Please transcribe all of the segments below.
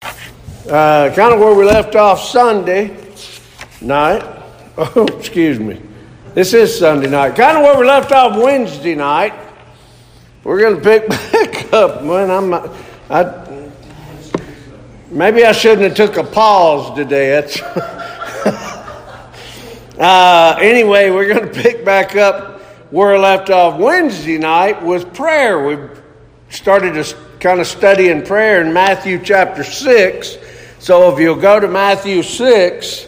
Kind of where we left off Sunday night. Oh, excuse me. This is Sunday night. Kind of where we left off Wednesday night. We're going to pick back up. Maybe I shouldn't have took a pause today. Anyway, we're going to pick back up where we left off Wednesday night with prayer. We started to kind of study in prayer in Matthew chapter 6. So if you'll go to Matthew 6,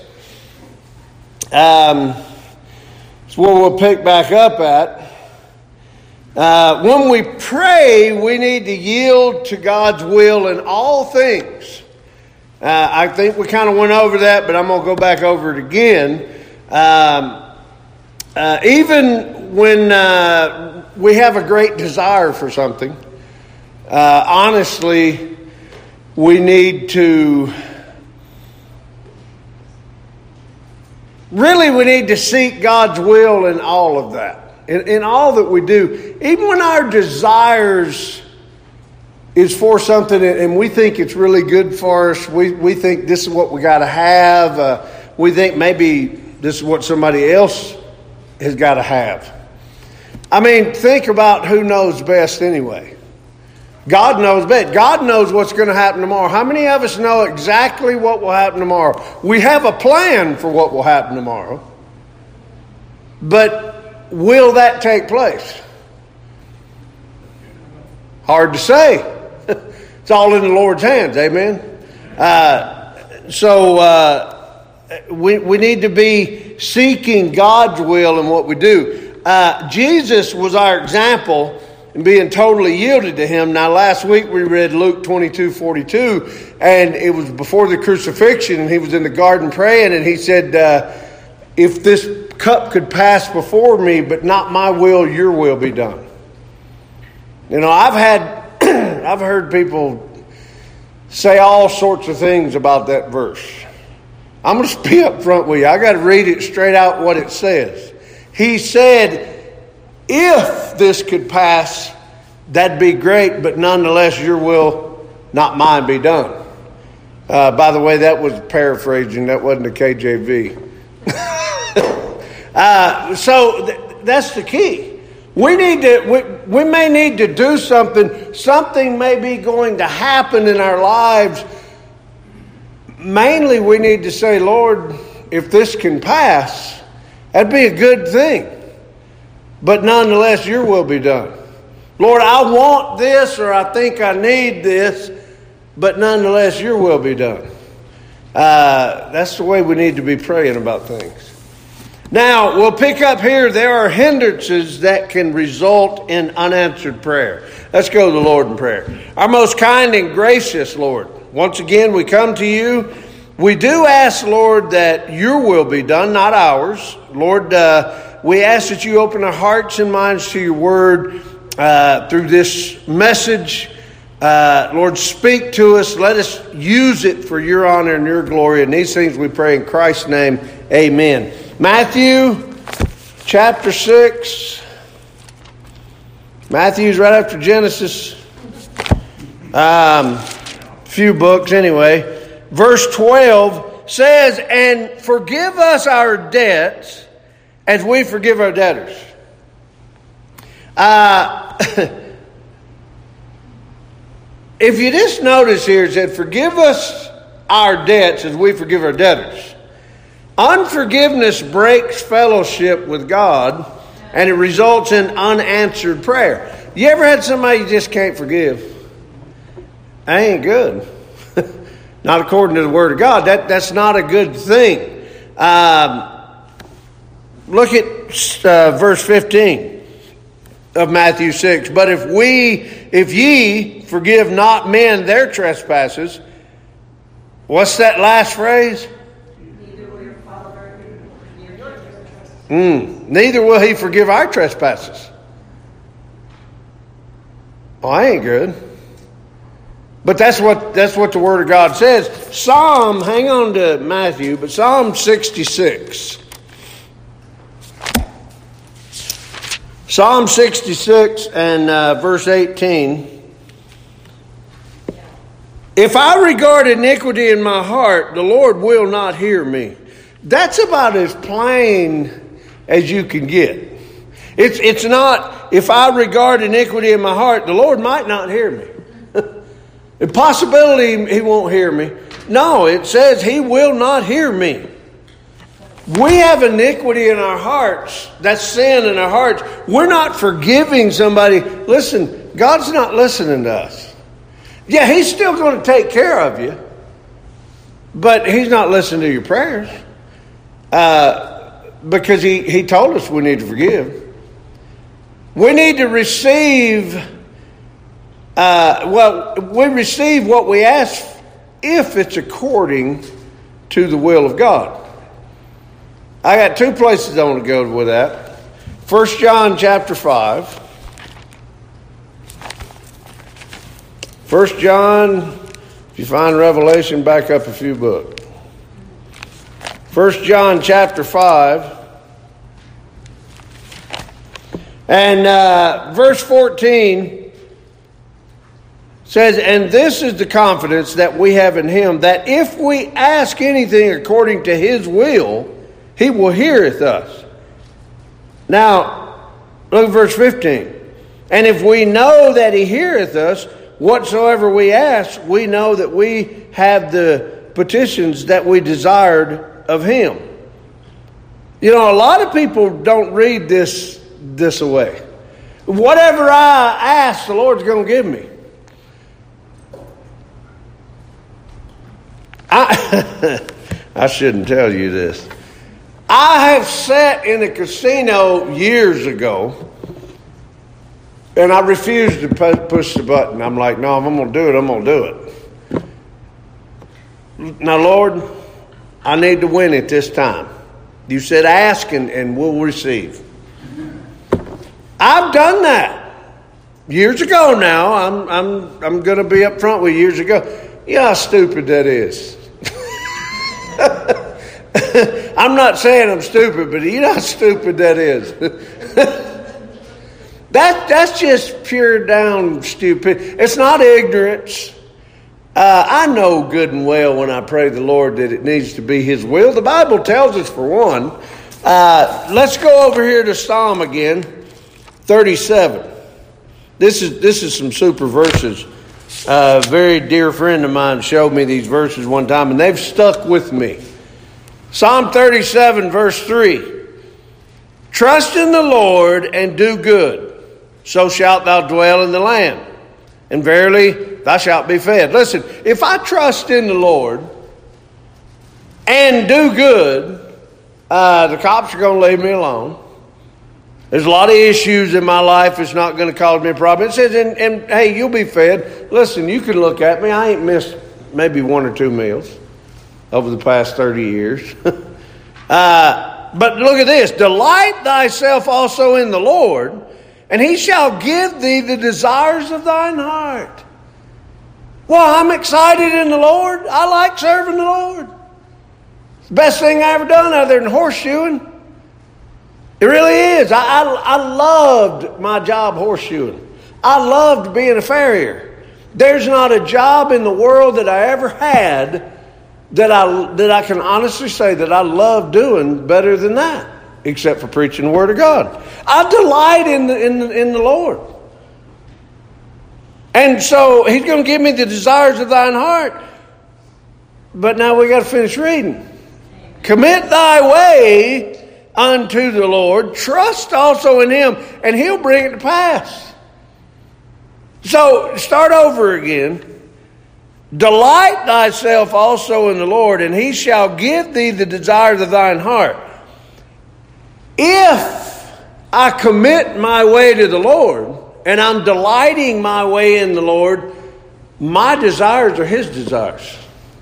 it's where we'll pick back up at. When we pray, we need to yield to God's will in all things. I think we kind of went over that, but I'm going to go back over it again. Even when we have a great desire for something, honestly, we need to seek God's will in all of that. In all that we do. Even when our desires is for something and we think it's really good for us, we think this is what we got to have. We think maybe this is what somebody else has got to have. I mean, think about who knows best anyway. God knows best. God knows what's going to happen tomorrow. How many of us know exactly what will happen tomorrow? We have a plan for what will happen tomorrow. But will that take place? Hard to say. It's all in the Lord's hands. Amen. We need to be seeking God's will in what we do. Jesus was our example in being totally yielded to Him. Now, last week we read Luke 22:42, and it was before the crucifixion, and He was in the garden praying, and He said, if this cup could pass before me, but not my will, your will be done. You know, I've heard people say all sorts of things about that verse. I'm going to be up front with you. I got to read it straight out what it says. He said, if this could pass, that'd be great, but nonetheless, your will, not mine, be done. By the way, that was paraphrasing. That wasn't the KJV. That's the key. We may need to do something. Something may be going to happen in our lives. Mainly, we need to say, Lord, if this can pass, that'd be a good thing. But nonetheless, your will be done. Lord, I want this, or I think I need this, but nonetheless, your will be done. That's the way we need to be praying about things. Now, we'll pick up here. There are hindrances that can result in unanswered prayer. Let's go to the Lord in prayer. Our most kind and gracious Lord, once again, we come to you. We do ask, Lord, that your will be done, not ours. Lord, we ask that you open our hearts and minds to your word through this message. Lord, speak to us. Let us use it for your honor and your glory. And these things we pray in Christ's name. Amen. Matthew chapter 6. Matthew's right after Genesis. Few books anyway. Verse 12 says, and forgive us our debts as we forgive our debtors. If you just notice here, it said, forgive us our debts as we forgive our debtors. Unforgiveness breaks fellowship with God, and it results in unanswered prayer. You ever had somebody you just can't forgive? That ain't good. Not according to the Word of God. That's not a good thing. Look at verse 15 of Matthew 6. But if ye forgive not men their trespasses, what's that last phrase? Neither will he forgive our trespasses. Oh, I ain't good. But that's what the Word of God says. Hang on to Matthew, but Psalm 66. Psalm 66 and verse 18. If I regard iniquity in my heart, the Lord will not hear me. That's about as plain as you can get. It's not, if I regard iniquity in my heart, the Lord might not hear me. The possibility He won't hear me. No, it says He will not hear me. We have iniquity in our hearts. That's sin in our hearts. We're not forgiving somebody. Listen, God's not listening to us. Yeah, He's still going to take care of you. But He's not listening to your prayers. Because He told us we need to forgive. We need to receive, we receive what we ask if it's according to the will of God. I got two places I want to go with that. 1 John chapter 5. 1 John, if you find Revelation, back up a few books. 1 John chapter 5. And verse 14 says, and this is the confidence that we have in Him, that if we ask anything according to His will, He will heareth us. Now, look at verse 15. And if we know that He heareth us, whatsoever we ask, we know that we have the petitions that we desired of Him. You know, a lot of people don't read this away. Whatever I ask, the Lord's going to give me. I shouldn't tell you this. I have sat in a casino years ago, and I refused to push the button. I'm like, no, if I'm going to do it, I'm going to do it. Now, Lord, I need to win it this time. You said ask and we'll receive. I've done that years ago now. I'm going to be up front with you years ago. You know how stupid that is. I'm not saying I'm stupid, but you know how stupid that is. That's just pure down stupid. It's not ignorance. I know good and well when I pray the Lord that it needs to be His will. The Bible tells us, for one. Let's go over here to Psalm again, 37. This is some super verses. A very dear friend of mine showed me these verses one time, and they've stuck with me. Psalm 37, verse 3. Trust in the Lord and do good, so shalt thou dwell in the land, and verily thou shalt be fed. Listen, if I trust in the Lord and do good, the cops are going to leave me alone. There's a lot of issues in my life. It's not going to cause me a problem. It says, and hey, you'll be fed. Listen, you can look at me. I ain't missed maybe 1 or 2 meals over the past 30 years. But look at this. Delight thyself also in the Lord, and He shall give thee the desires of thine heart. Well, I'm excited in the Lord. I like serving the Lord. It's the best thing I ever done other than horseshoeing. It really is. I loved my job horseshoeing. I loved being a farrier. There's not a job in the world that I ever had that I can honestly say that I love doing better than that, except for preaching the Word of God. I delight in the Lord. And so He's going to give me the desires of thine heart. But now we got to finish reading. Commit thy way unto the Lord, trust also in Him, and He'll bring it to pass. So, start over again. Delight thyself also in the Lord, and He shall give thee the desires of thine heart. If I commit my way to the Lord, and I'm delighting my way in the Lord, my desires are His desires.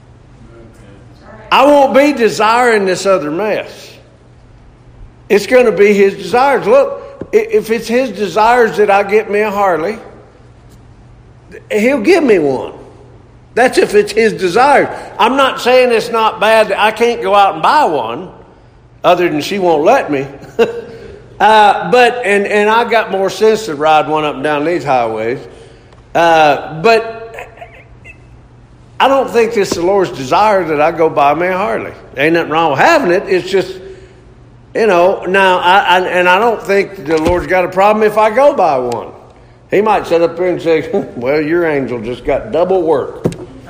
I won't be desiring this other mess. It's going to be His desires. Look, if it's His desires that I get me a Harley, He'll give me one. That's if it's His desire. I'm not saying it's not bad that I can't go out and buy one, other than she won't let me. But I got more sense to ride one up and down these highways. But I don't think it's the Lord's desire that I go buy me a Harley. Ain't nothing wrong with having it. It's just, now, I don't think the Lord's got a problem if I go buy one. He might sit up there and say, well, your angel just got double work.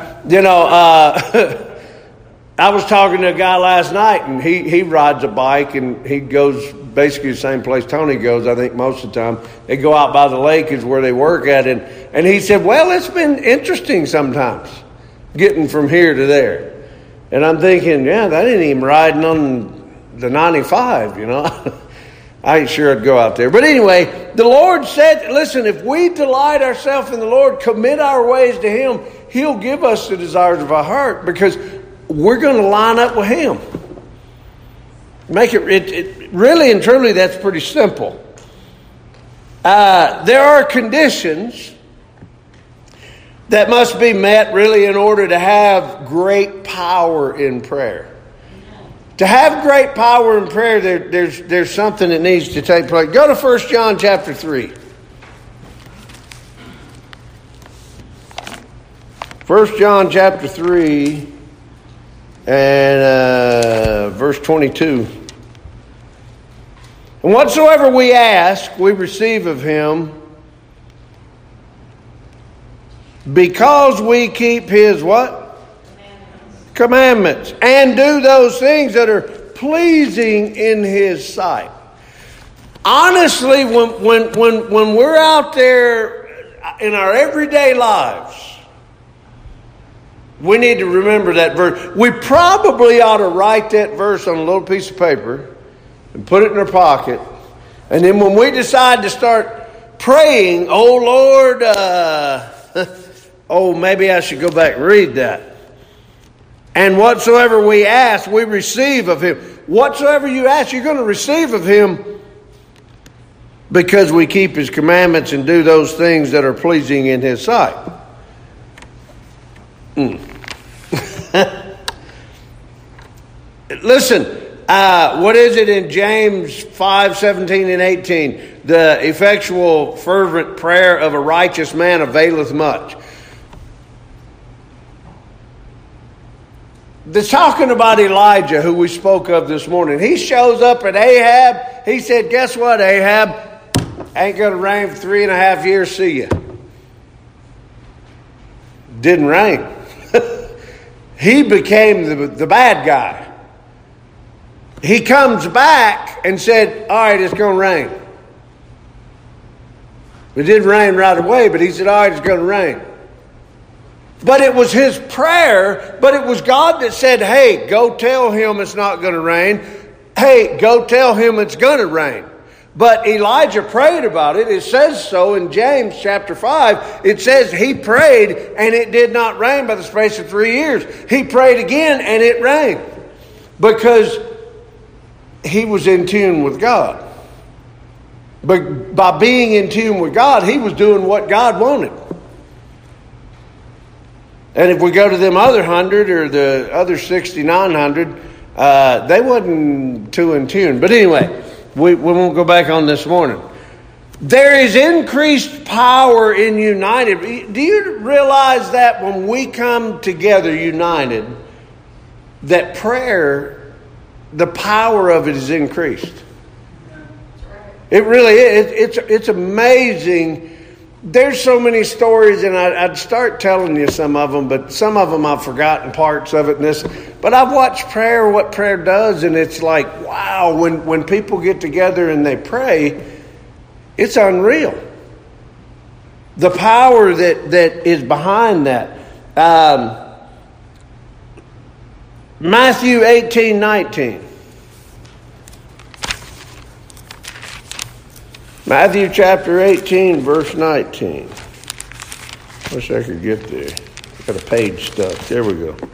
I was talking to a guy last night, and he rides a bike, and he goes basically the same place Tony goes, I think, most of the time. They go out by the lake is where they work at. And he said, well, it's been interesting sometimes, getting from here to there. And I'm thinking, yeah, that ain't even riding on the 95, I ain't sure I'd go out there. But anyway, the Lord said, listen, if we delight ourselves in the Lord, commit our ways to Him, He'll give us the desires of our heart, because we're going to line up with Him. Make it really and truly, that's pretty simple. There are conditions that must be met really in order to have great power in prayer. To have great power in prayer, there's something that needs to take place. Go to 1 John chapter 3. 1 John chapter 3 and verse 22. And whatsoever we ask, we receive of Him, because we keep His what? Commandments. And do those things that are pleasing in His sight. Honestly, when we're out there in our everyday lives, we need to remember that verse. We probably ought to write that verse on a little piece of paper and put it in our pocket. And then when we decide to start praying, oh Lord, maybe I should go back and read that. And whatsoever we ask, we receive of Him. Whatsoever you ask, you're going to receive of Him, because we keep His commandments and do those things that are pleasing in His sight. Listen, what is it in James 5:17 and 18? The effectual, fervent prayer of a righteous man availeth much. They're talking about Elijah, who we spoke of this morning. He shows up at Ahab. He said, guess what, Ahab? Ain't going to rain for 3.5 years. See ya. Didn't rain. He became the bad guy. He comes back and said, all right, it's going to rain. It didn't rain right away, but he said, all right, it's going to rain. But it was his prayer, but it was God that said, hey, go tell him it's not going to rain. Hey, go tell him it's going to rain. But Elijah prayed about it. It says so in James chapter 5. It says he prayed and it did not rain by the space of 3 years. He prayed again and it rained. Because he was in tune with God. But by being in tune with God, he was doing what God wanted. And if we go to them other 100 or the other 6,900, they wasn't too in tune. But anyway, we won't go back on this morning. There is increased power in united. Do you realize that when we come together united, that prayer, the power of it is increased? It really is. It's amazing. There's so many stories, and I'd start telling you some of them, but some of them I've forgotten parts of it. But I've watched prayer, what prayer does, and it's like, wow, when people get together and they pray, it's unreal. The power that is behind that. Matthew 18:19. Matthew chapter 18, verse 19. Wish I could get there. Got a page stuck. There we go.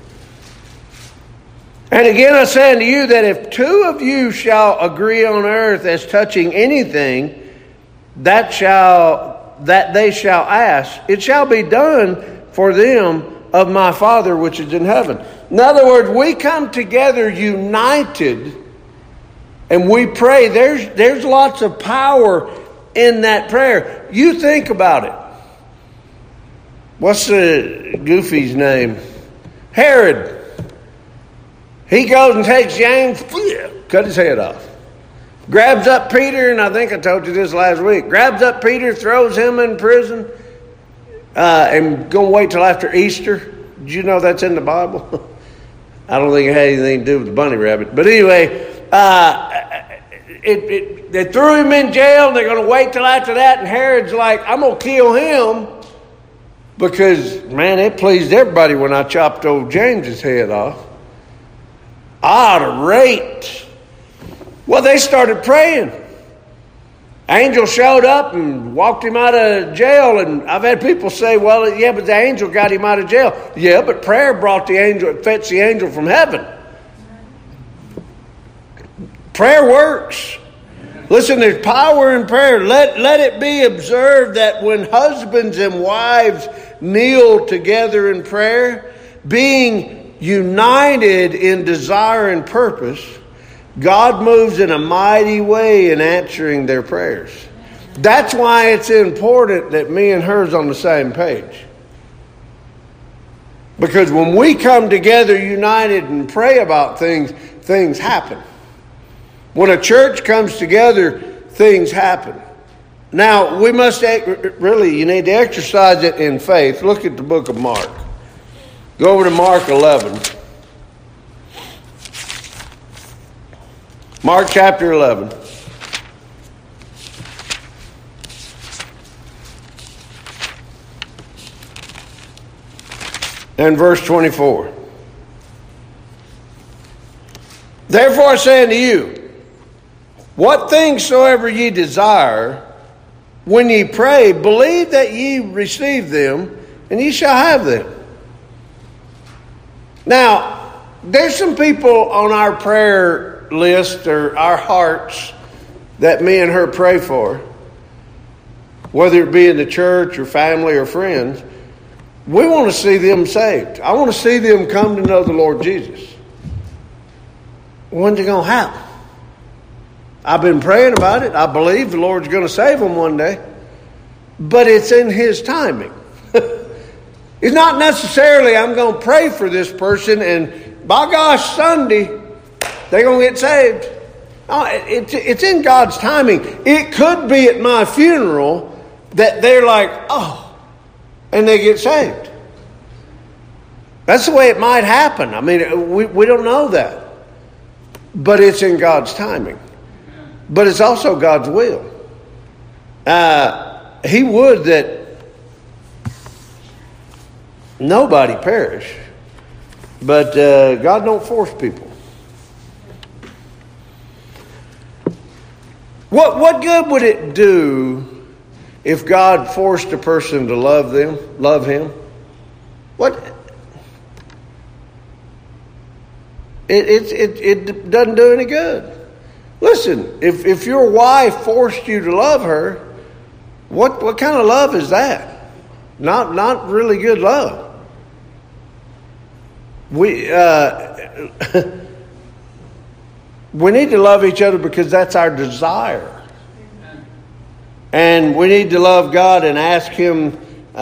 And again I say unto you that if two of you shall agree on earth as touching anything that they shall ask, it shall be done for them of my Father which is in heaven. In other words, we come together united and we pray. There's lots of power in that prayer. You think about it. What's the Goofy's name? Herod, he goes and takes James, cut his head off. Grabs up Peter, and I think I told you this last week. Grabs up Peter, throws him in prison, and going to wait till after Easter. Did you know that's in the Bible? I don't think it had anything to do with the bunny rabbit. But anyway, they threw him in jail, and they're going to wait till after that. And Herod's like, I'm going to kill him because, man, it pleased everybody when I chopped old James's head off. I ought to rate. Well, they started praying. Angel showed up and walked him out of jail. And I've had people say, well, yeah, but the angel got him out of jail. Yeah, but prayer brought the angel, fetched the angel from heaven. Prayer works. Listen, there's power in prayer. Let it be observed that when husbands and wives kneel together in prayer, being united in desire and purpose, God moves in a mighty way in answering their prayers. That's why it's important that me and her's on the same page. Because when we come together united and pray about things, things happen. When a church comes together, things happen. Now, we must you need to exercise it in faith. Look at the book of Mark. Go over to Mark 11. Mark chapter 11. And verse 24. Therefore I say unto you, what things soever ye desire, when ye pray, believe that ye receive them, and ye shall have them. Now, there's some people on our prayer list or our hearts that me and her pray for, whether it be in the church or family or friends. We want to see them saved. I want to see them come to know the Lord Jesus. When's it going to happen? I've been praying about it. I believe the Lord's going to save them one day. But it's in His timing. It's not necessarily I'm going to pray for this person and by gosh, Sunday, they're going to get saved. Oh, it's in God's timing. It could be at my funeral that they're like, oh, and they get saved. That's the way it might happen. I mean, we don't know that. But it's in God's timing. But it's also God's will. He would that nobody perish. But God don't force people. What good would it do if God forced a person to love Him? What? It doesn't do any good. Listen, if your wife forced you to love her, what kind of love is that? Not really good love. We need to love each other because that's our desire. And we need to love God and ask Him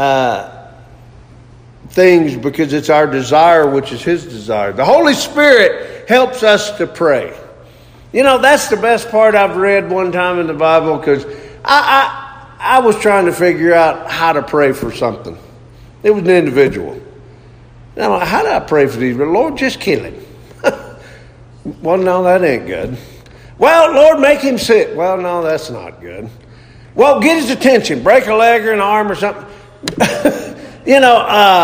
things because it's our desire, which is His desire. The Holy Spirit helps us to pray. You know, that's the best part I've read one time in the Bible, because I was trying to figure out how to pray for something. It was an individual. Now, how do I pray for these? Lord, just kill him. Well, no, that ain't good. Well, Lord, make him sick. Well, no, that's not good. Well, get his attention. Break a leg or an arm or something. You know,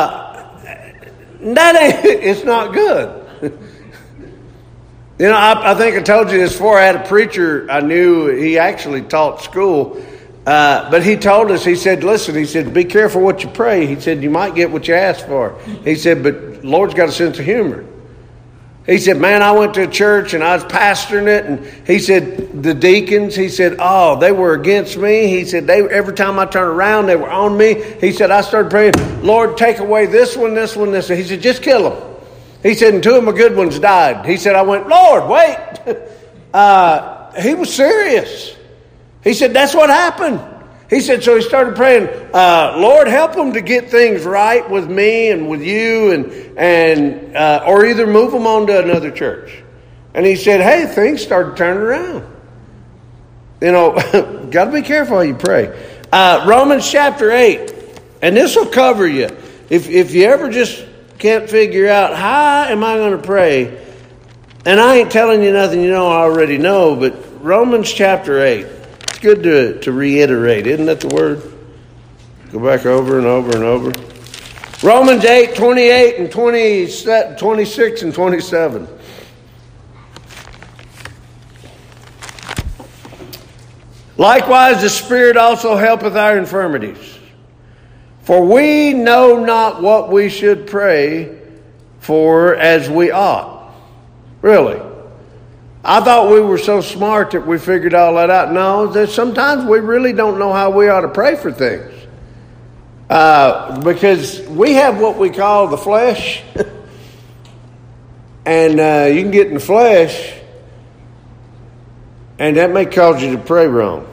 it's not good. You know, I think I told you this before. I had a preacher I knew. He actually taught school. But he told us, he said, listen, he said, be careful what you pray. He said, you might get what you ask for. He said, but Lord's got a sense of humor. He said, man, I went to a church and I was pastoring it. And he said, the deacons, he said, oh, they were against me. He said, every time I turned around, they were on me. He said, I started praying, Lord, take away this one, this one, this one. He said, just kill them. He said, and two of my good ones died. He said, I went, Lord, wait. He was serious. He said, that's what happened. He said, so he started praying, Lord, help them to get things right with me and with you, and or either move them on to another church. And he said, hey, things started turning around. You know, got to be careful how you pray. Romans chapter 8, and this will cover you. If you ever just can't figure out, how am I going to pray? And I ain't telling you nothing you don't already know, but Romans chapter 8. It's good to reiterate, isn't that the word? Go back over and over and over. Romans 8, 28 and 26 and 27. Likewise, the Spirit also helpeth our infirmities. For we know not what we should pray for as we ought. Really? I thought we were so smart that we figured all that out. No, that sometimes we really don't know how we ought to pray for things. Because we have what we call the flesh. And you can get in the flesh, and that may cause you to pray wrong.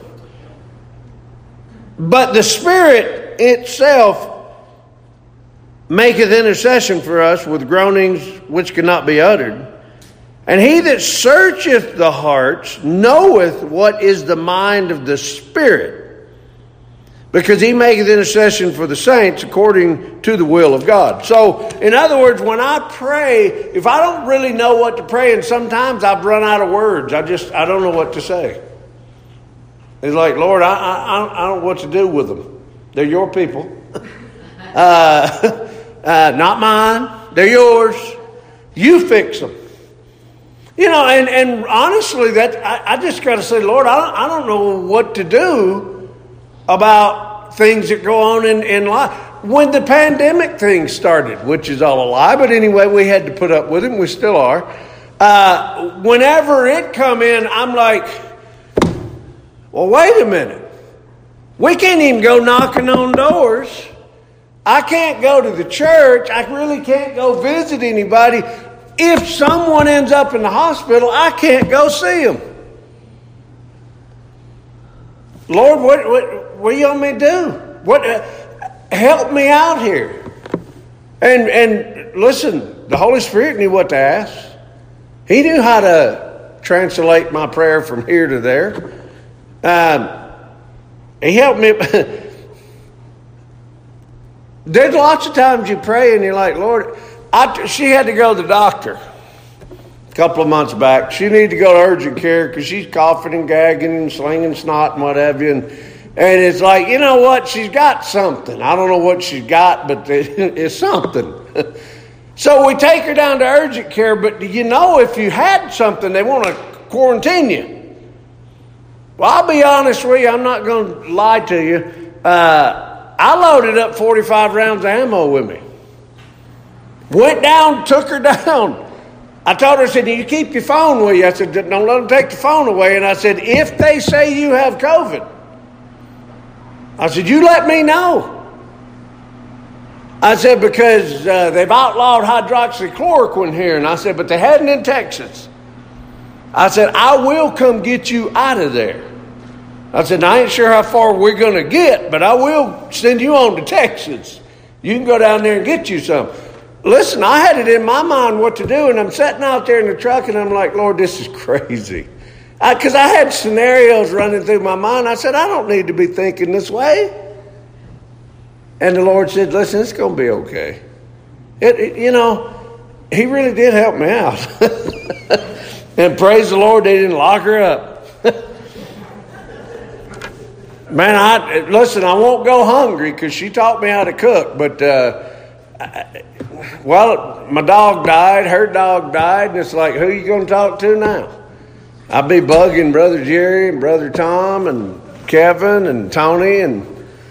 But the Spirit itself maketh intercession for us with groanings which cannot be uttered. And he that searcheth the hearts knoweth what is the mind of the Spirit, because he maketh intercession for the saints according to the will of God. So, in other words, when I pray, if I don't really know what to pray, and sometimes I've run out of words, I don't know what to say. It's like, Lord, I don't know what to do with them. They're your people. Not mine. They're yours. You fix them. You know, and honestly, I just got to say, Lord, I don't know what to do about things that go on in life. When the pandemic thing started, which is all a lie, but anyway, we had to put up with it, and we still are. Whenever it come in, I'm like, well, wait a minute. We can't even go knocking on doors. I can't go to the church. I really can't go visit anybody. If someone ends up in the hospital, I can't go see them. Lord, what do you want me to do? Help me out here. And listen, the Holy Spirit knew what to ask. He knew how to translate my prayer from here to there. He helped me. There's lots of times you pray and you're like, Lord, she had to go to the doctor a couple of months back. She needed to go to urgent care because she's coughing and gagging and slinging snot and what have you. And it's like, you know what? She's got something. I don't know what she's got, but it's something. So we take her down to urgent care. But you know, if you had something, they want to quarantine you. Well, I'll be honest with you. I'm not going to lie to you. I loaded up 45 rounds of ammo with me. Went down, took her down. I told her, I said, you keep your phone with you. I said, don't let them take the phone away. And I said, if they say you have COVID, I said, you let me know. I said, because they've outlawed hydroxychloroquine here. And I said, but they hadn't in Texas. I said, I will come get you out of there. I said, I ain't sure how far we're going to get, but I will send you on to Texas. You can go down there and get you some. Listen, I had it in my mind what to do, and I'm sitting out there in the truck, and I'm like, Lord, this is crazy. Because I had scenarios running through my mind. I said, I don't need to be thinking this way. And the Lord said, listen, it's going to be okay. You know, he really did help me out. And praise the Lord, they didn't lock her up. Man, listen, I won't go hungry because she taught me how to cook. But, well, my dog died, her dog died, and it's like, who are you going to talk to now? I'll be bugging Brother Jerry and Brother Tom and Kevin and Tony. And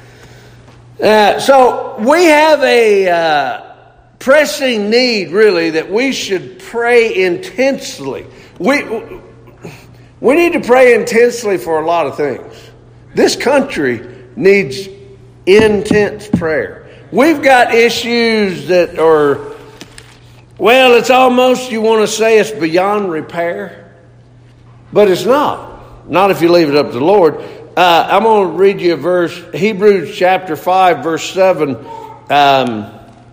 so we have a pressing need, really, that we should pray intensely. We need to pray intensely for a lot of things. This country needs intense prayer. We've got issues that are, well, it's almost, you want to say it's beyond repair. But it's not. Not if you leave it up to the Lord. I'm going to read you a verse, Hebrews chapter 5, verse 7. One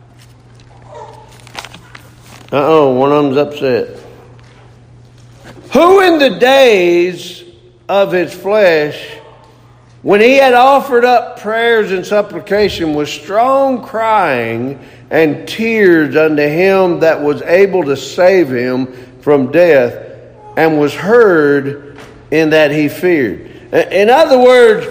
of them's upset. Who in the days of his flesh, when he had offered up prayers and supplication with strong crying and tears unto him that was able to save him from death, and was heard in that he feared. In other words,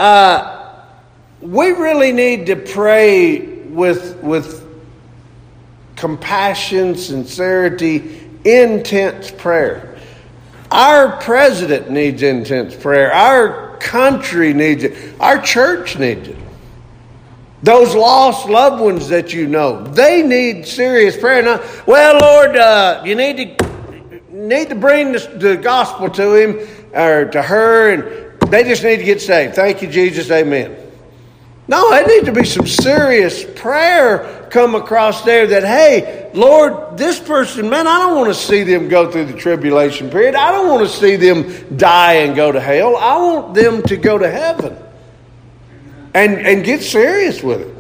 we really need to pray with compassion, sincerity, intense prayer. Our president needs intense prayer. Our country needs it. Our church needs it. Those lost loved ones that you know, they need serious prayer. Now, well, Lord, you need to bring the gospel to him or to her, and they just need to get saved. Thank you, Jesus. Amen. No, there needs to be some serious prayer come across there that, hey, Lord, this person, man, I don't want to see them go through the tribulation period. I don't want to see them die and go to hell. I want them to go to heaven. And get serious with it.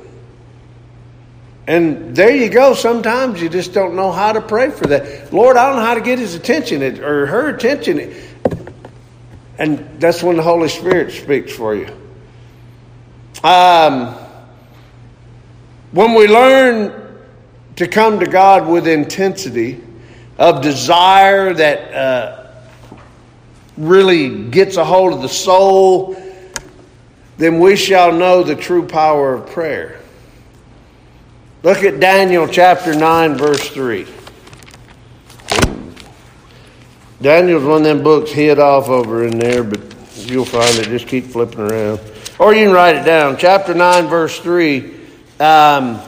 And there you go. Sometimes you just don't know how to pray for that. Lord, I don't know how to get his attention or her attention. And that's when the Holy Spirit speaks for you. When we learn to come to God with intensity of desire that really gets a hold of the soul, then we shall know the true power of prayer. Look at Daniel chapter 9, verse 3. Daniel's one of them books hid off over in there, but you'll find it. Just keep flipping around. Or you can write it down. Chapter 9, verse 3. And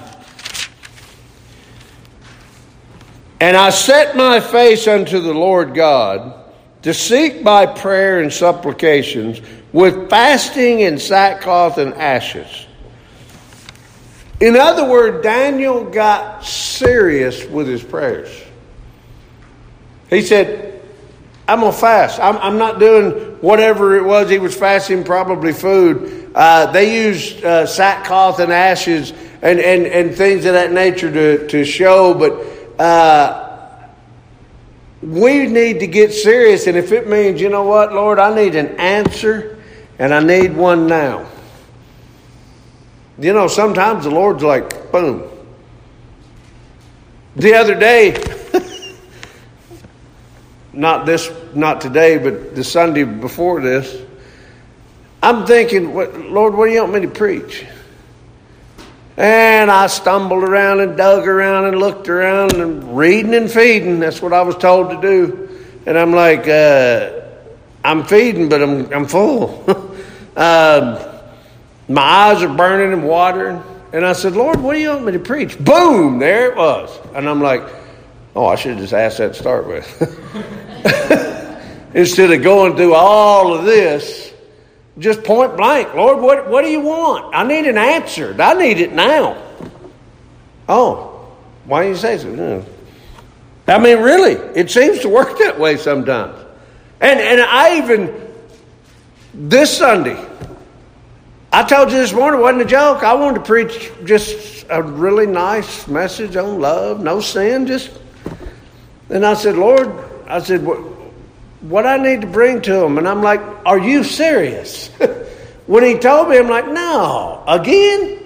I set my face unto the Lord God to seek by prayer and supplications with fasting and sackcloth and ashes. In other words, Daniel got serious with his prayers. He said, I'm going to fast. I'm not doing whatever it was he was fasting, probably food. They used sackcloth and ashes and things of that nature to show, but we need to get serious. And if it means, you know what, Lord, I need an answer. And I need one now. You know, sometimes the Lord's like, boom. The other day, not today, but the Sunday before this, I'm thinking, Lord, what do you want me to preach? And I stumbled around and dug around and looked around and reading and feeding. That's what I was told to do. And I'm like, I'm feeding, but I'm full. My eyes are burning and watering. And I said, Lord, what do you want me to preach? Boom, there it was. And I'm like, oh, I should have just asked that to start with. Instead of going through all of this, just point blank, Lord, what do you want? I need an answer. I need it now. Oh, why do you say so? I mean, really, it seems to work that way sometimes. And I even... This Sunday, I told you this morning, it wasn't a joke. I wanted to preach just a really nice message on love, no sin, and I said, Lord, what I need to bring to them? And I'm like, are you serious? When he told me, I'm like, no, again?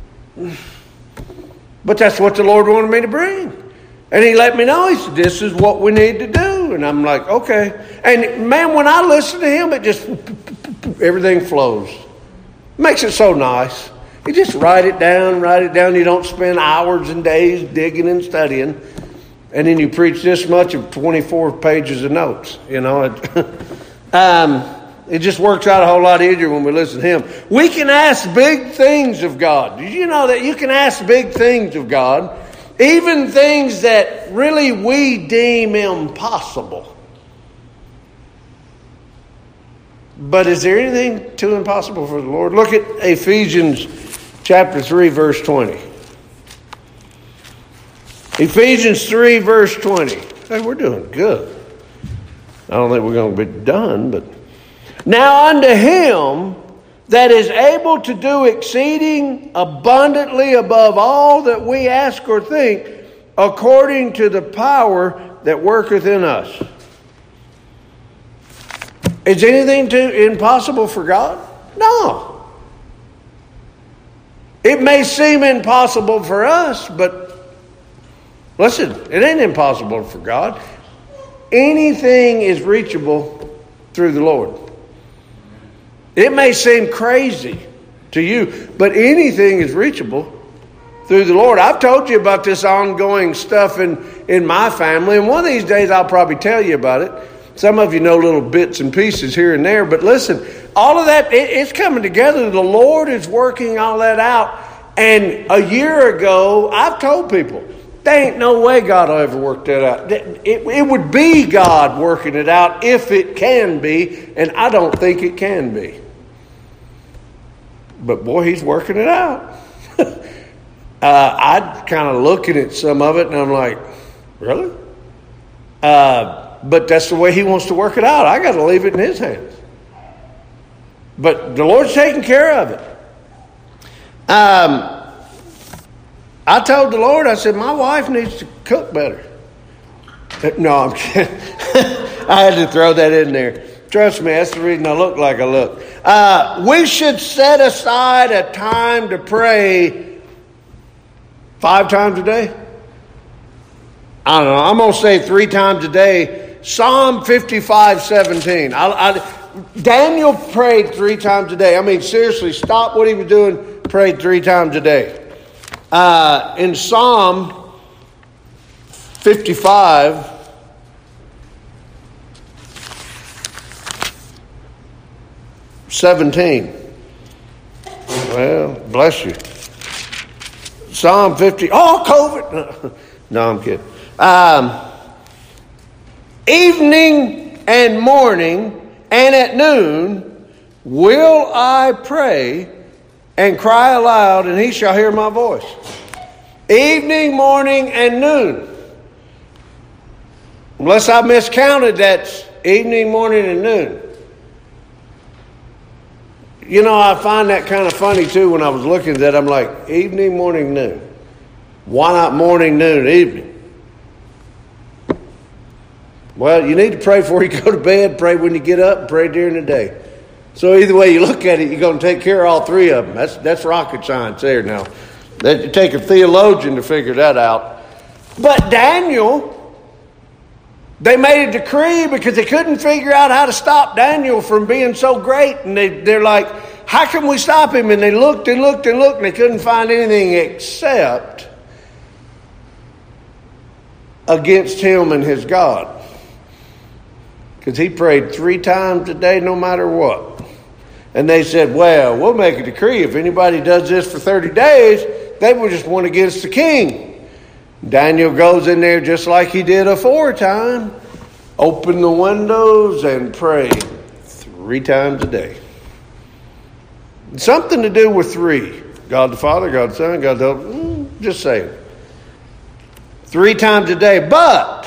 But that's what the Lord wanted me to bring. And he let me know, he said, this is what we need to do. And I'm like, okay. And man, when I listen to him, it just, everything flows. Makes it so nice. You just write it down. You don't spend hours and days digging and studying. And then you preach this much of 24 pages of notes. You know, it just works out a whole lot easier when we listen to him. We can ask big things of God. Did you know that you can ask big things of God? Even things that really we deem impossible. But is there anything too impossible for the Lord? Look at Ephesians chapter 3, verse 20. Ephesians 3, verse 20. Hey, we're doing good. I don't think we're going to be done, but... Now unto him that is able to do exceeding abundantly above all that we ask or think, according to the power that worketh in us. Is anything too impossible for God? No. It may seem impossible for us, but listen, it ain't impossible for God. Anything is reachable through the Lord. It may seem crazy to you, but anything is reachable through the Lord. I've told you about this ongoing stuff in my family, and one of these days I'll probably tell you about it. Some of you know little bits and pieces here and there, but listen, all of that, it's coming together. The Lord is working all that out. And a year ago, I've told people, there ain't no way God will ever work that out. It would be God working it out if it can be, and I don't think it can be. But boy, he's working it out. I'm kind of looking at some of it, and I'm like, really? But that's the way he wants to work it out. I got to leave it in his hands. But the Lord's taking care of it. I told the Lord, I said, my wife needs to cook better. No, I'm kidding. I had to throw that in there. Trust me, that's the reason I look like I look. We should set aside a time to pray 5 times a day. I don't know. I'm going to say 3 times a day. Psalm 55:17. Daniel prayed 3 times a day. I mean, seriously, stop what he was doing, prayed 3 times a day. In Psalm 55:17. Well, bless you. Psalm 50. Oh, COVID. No, I'm kidding. Evening and morning and at noon will I pray and cry aloud, and he shall hear my voice. Evening, morning, and noon. Unless I miscounted, that's evening, morning, and noon. You know, I find that kind of funny too when I was looking at that. I'm like, evening, morning, noon. Why not morning, noon, evening? Well, you need to pray before you go to bed, pray when you get up, and pray during the day. So either way you look at it, you're going to take care of all 3 of them. That's rocket science there now. You take a theologian to figure that out. But Daniel, they made a decree because they couldn't figure out how to stop Daniel from being so great. And they're like, how can we stop him? And they looked and looked and looked, and they couldn't find anything except against him and his God. Because he prayed 3 times a day no matter what. And they said, well, we'll make a decree. If anybody does this for 30 days, they will just went against the king. Daniel goes in there just like he did aforetime. Open the windows and pray 3 times a day. Something to do with 3. God the Father, God the Son, God the Holy. Just saying. 3 times a day. But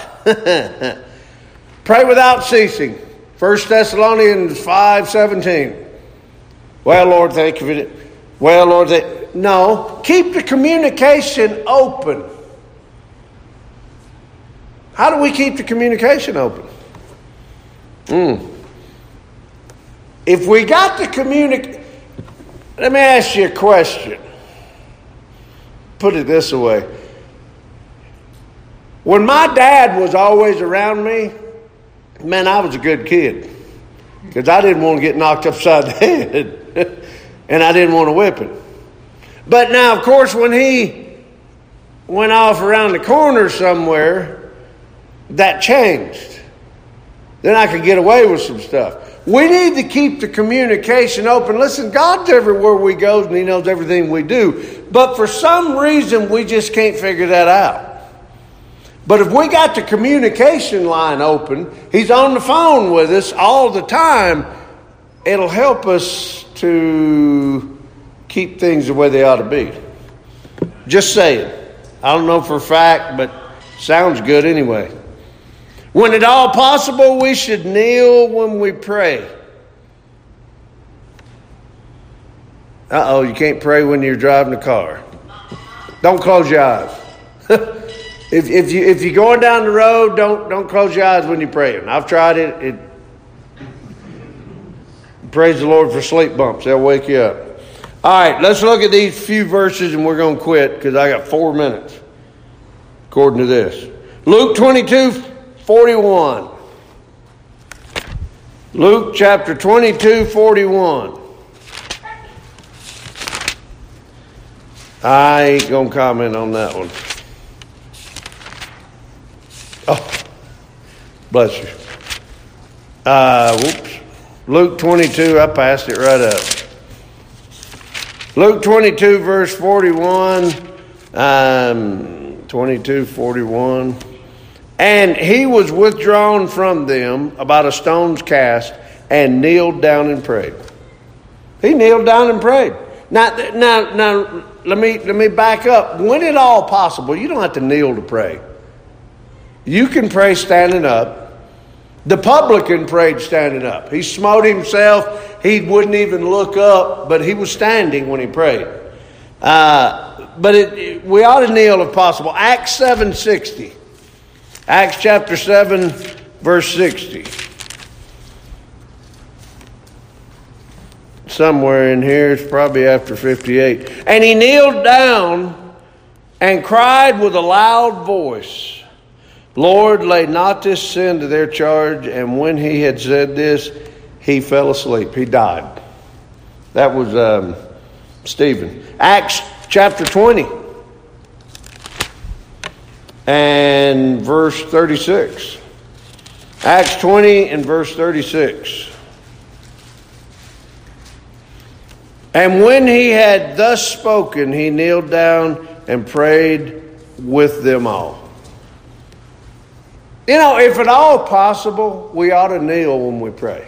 pray without ceasing. 1 Thessalonians 5:17. Well, Lord, thank you for it. Well, Lord, no. Keep the communication open. How do we keep the communication open? If we got the let me ask you a question. Put it this way. When my dad was always around me, man, I was a good kid. Because I didn't want to get knocked upside the head. And I didn't want to whip him. But now, of course, when he went off around the corner somewhere, that changed. Then I could get away with some stuff. We need to keep the communication open. Listen, God's everywhere we go, and he knows everything we do. But for some reason, we just can't figure that out. But if we got the communication line open, he's on the phone with us all the time, it'll help us to keep things the way they ought to be. Just saying. I don't know for a fact, but sounds good anyway. When at all possible, we should kneel when we pray. Uh-oh, you can't pray when you're driving the car. Don't close your eyes. If you're going down the road, don't close your eyes when you're praying. I've tried it. Praise the Lord for sleep bumps. They'll wake you up. All right, let's look at these few verses and we're going to quit because I got 4 minutes according to this. Luke 22:41. Luke chapter 22:41. I ain't going to comment on that one. Oh, bless you. Whoops. Luke 22, I passed it right up. Luke 22, verse 41. 22:41. And he was withdrawn from them about a stone's cast and kneeled down and prayed. He kneeled down and prayed. Now, let me back up. When at all possible, you don't have to kneel to pray. You can pray standing up. The publican prayed standing up. He smote himself. He wouldn't even look up, but he was standing when he prayed. But we ought to kneel if possible. Acts 7:60. Acts chapter 7, verse 60. Somewhere in here, it's probably after 58. And he kneeled down and cried with a loud voice, Lord, lay not this sin to their charge. And when he had said this, he fell asleep. He died. That was Stephen. Acts chapter 20 and verse 36. Acts 20 and verse 36. And when he had thus spoken, he kneeled down and prayed with them all. You know, if at all possible, we ought to kneel when we pray.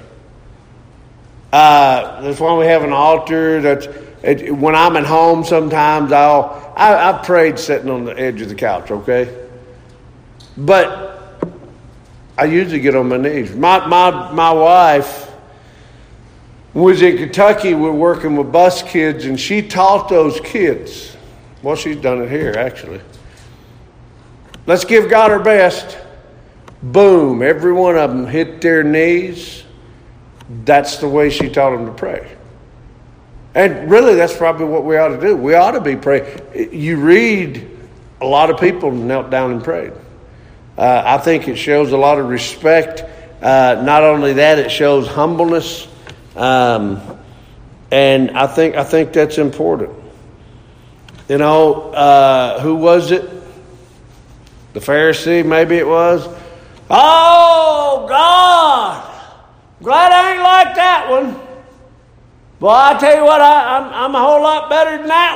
That's why we have an altar. When I'm at home, sometimes I've prayed sitting on the edge of the couch, okay? But I usually get on my knees. My wife was in Kentucky. We're working with bus kids, and she taught those kids. Well, she's done it here, actually. Let's give God our best. Boom. Every one of them hit their knees. That's the way she taught them to pray. And really, that's probably what we ought to do. We ought to be praying. You read, a lot of people knelt down and prayed. I think it shows a lot of respect. Not only that, it shows humbleness. And I think that's important. You know, who was it? The Pharisee, maybe it was. Oh, God! Glad I ain't like that one. Well, I tell you what, I'm a whole lot better than that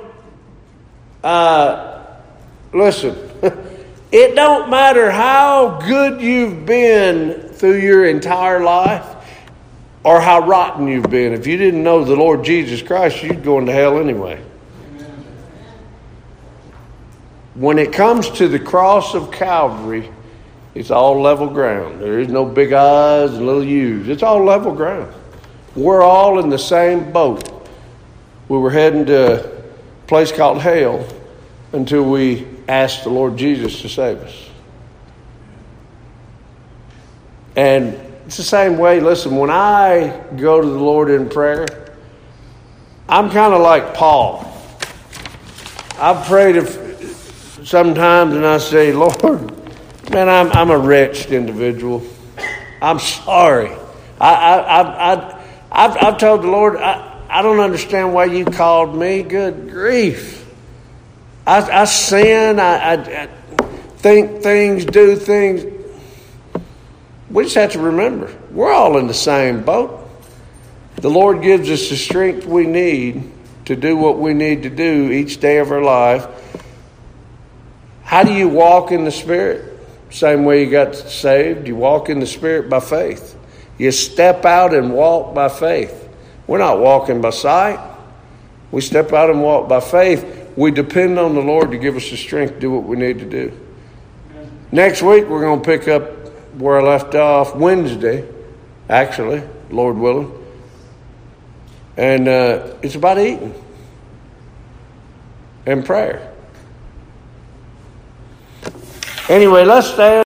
one. Listen, it don't matter how good you've been through your entire life or how rotten you've been. If you didn't know the Lord Jesus Christ, you'd go into hell anyway. When it comes to the cross of Calvary, it's all level ground. There is no big I's and little U's. It's all level ground. We're all in the same boat. We were heading to a place called hell until we asked the Lord Jesus to save us. And it's the same way. Listen, when I go to the Lord in prayer, I'm kind of like Paul. I've prayed sometimes and I say, Lord, man, I'm a wretched individual. I'm sorry. I've told the Lord, I don't understand why you called me. Good grief. I sin. I think things, do things. We just have to remember, we're all in the same boat. The Lord gives us the strength we need to do what we need to do each day of our life. How do you walk in the Spirit? Same way you got saved. You walk in the Spirit by faith. You step out and walk by faith. We're not walking by sight. We step out and walk by faith. We depend on the Lord to give us the strength to do what we need to do. Next week, we're going to pick up where I left off Wednesday, actually, Lord willing. And it's about eating and prayer. Anyway, let's stand.